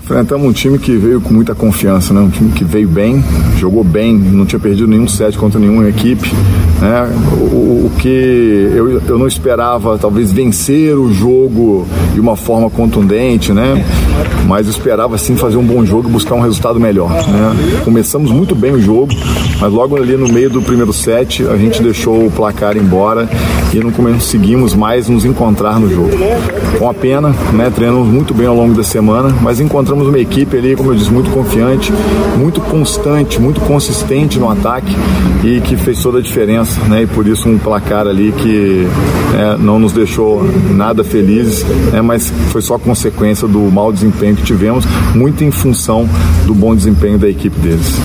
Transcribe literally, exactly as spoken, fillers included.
Enfrentamos um time que veio com muita confiança, né? Um time que veio bem, jogou bem, não tinha perdido nenhum set contra nenhuma equipe, né? O, o que eu, eu não esperava, talvez, vencer o jogo de uma forma contundente, né? Mas eu esperava, sim, fazer um bom jogo e buscar um resultado melhor, né? Começamos muito bem o jogo, mas logo ali no meio do primeiro set, a gente deixou o placar embora e não conseguimos mais nos encontrar no jogo. Com a pena, né? Treinamos muito bem ao longo da semana, mas encontramos uma equipe ali, como eu disse, muito confiante, muito constante, muito consistente no ataque e que fez toda a diferença, né? E por isso um placar ali que é, não nos deixou nada felizes, né? Mas foi só consequência do mau desempenho que tivemos, muito em função do bom desempenho da equipe deles.